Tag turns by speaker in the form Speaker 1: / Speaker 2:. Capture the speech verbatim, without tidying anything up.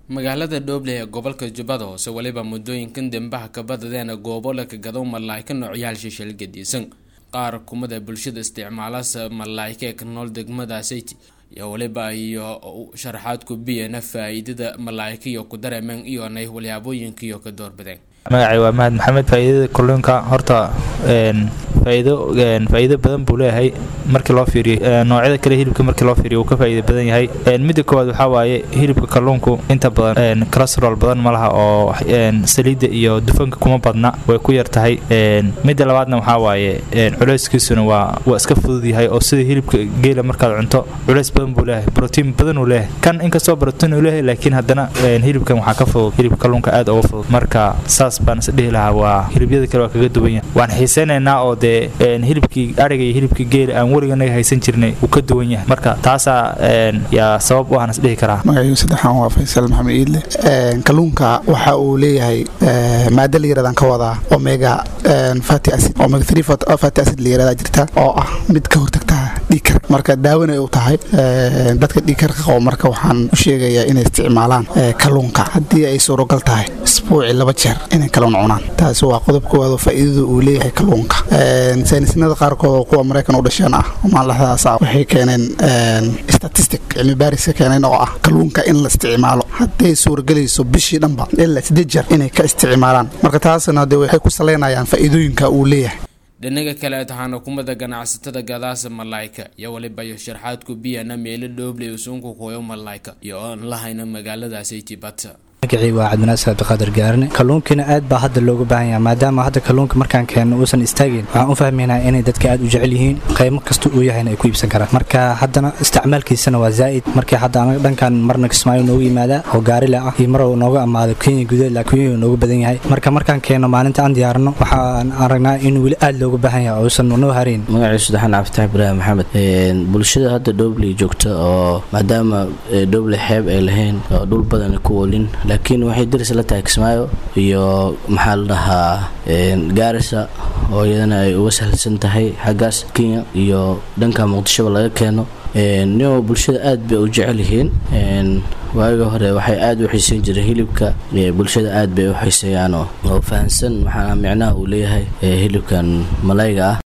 Speaker 1: magaalada Dooble ee gobolka Jubbada Hoose waliba muddooyinkan dambaha ka badadeen goobo la gado malaa'ika noocyaal shishil gadisan qaar kumada bulshada isticmaalaasa malaa'ika ee nool degmada Sayti ya waliba iyo sharaxaad ku biyana faa'iidada malaa'ika iyo ku dareeman iyo nay walyaabooyinka iyo ka doorbideen
Speaker 2: magacay waa Mahad Maxamed faa'iidada kulunka horta een faa'iido een faa'iido badan buu leeyahay markii loo fiiriyo noocyada kale hilibka markii loo fiiriyo ka faa'iido badan yahay een mid koowaad waxa waaye hilibka kalluunku inta badan een cholesterol badan ma laha oo een saliidda iyo dufanka kuma badna way ku yar tahay een mid labaadna waxa waaye een culeyskiisuna waa waa iska fudud yahay oo sida hilibka geela markaad cunto culeys badan buu leeyahay protein badan uu leeyahay kan inkastoo protein uu leeyahay laakiin haddana een hilibkan waxa ka fudud hilibka kalluunka aad uga fudud marka saas baan isdhihi lahaa waa hilibyada kale waa kaga duwan yahay waan xiiseenaynaa oo de een hilibkii ariga iyo hilibkii geela aan wariga haysan jirnay uu ka duwan yahay marka taasa een ya sabab u aan isdhihi karaa
Speaker 3: magaciisa saddexan waa Faysal Maxamed Iidle een kalluunka waxa uu leeyahay maadada yaradan ka wada omega fatty acid omega three fatty acid leeyahay jirta oo ah mid ka hortagta dhiigkar marka daawana uu tahay dadka dhiigkarka qabo marka waxaan u sheegayaa inay isticmaalaan kalluunka hadii ay suuragal tahay isbuuci laba jeer inay kalluun cunaan taas waa qodobkooda faa'iidada uu leeyahay kalluunka een saynisnada qaarkood kuwa Mareykan u dhashaan ah ma lahaas waxay keeneen statistic cilmi baaris keeneen oo ah kalluunka in la isticmaalo hadii suuragelayso bishii dhanba ilaa siddeed jeer inay ka isticmaalaan marka taasna waxay ku saleynayaan faa'iidooyinka uu leeyahay
Speaker 1: dhinaca kale tahan hukuumadda ganacsatada gadaasa malaa'ika iyo waliba iyo sharaxaad ku biyana meel Dooble usunku kooyo malaa'ika iyo aan lahayna magaalada Sayti Bata
Speaker 4: magacii waa Cabdinaasir Abdiqaadir Gaarne kalluunkina aad baa hadda looga baahan yahay maadaama hadda kalluunka markaan keenno uusan istaagin waxaan u fahmaynaa inay dadka aad u jecel yihiin qiimo kasta uu yahay ay ku iibsan karaan marka haddana isticmaalkiisana waa zaa'id markii hadda anaga dhankan marna Kismaayo noogu yimaada oo gaari la ah iyo mar oo nooga amaado Kenya gudaheeda laakiin uu nooga badan yahay marka markaan keenno maalinta aan diyaarno waxaan aragnaa in wili aad looga baahan yahay oo uusan noo harin
Speaker 5: magacii saddexan Cabdi Ibraahim Maxamed ee bulshada hadda Dooble joogta oo maadaama Dooble xeeb ay lahayn oo dhul badan ku wolin laakiin waxay diris la tahay Kismaayo iyo maxaa la dhahaa een Gaarisa oo iyadana ay uga sahlsan tahay xagaas Kenya iyo dhanka Muqdisho laga keeno een niyo bulshada aad bay u jecel yihiin een waaga hore waxay aad u xiisan jireen hilibka bulshada aad bay u xiiseeyaan oo fahansan waxa macnaha uu leeyahay hilibkan malaayga ah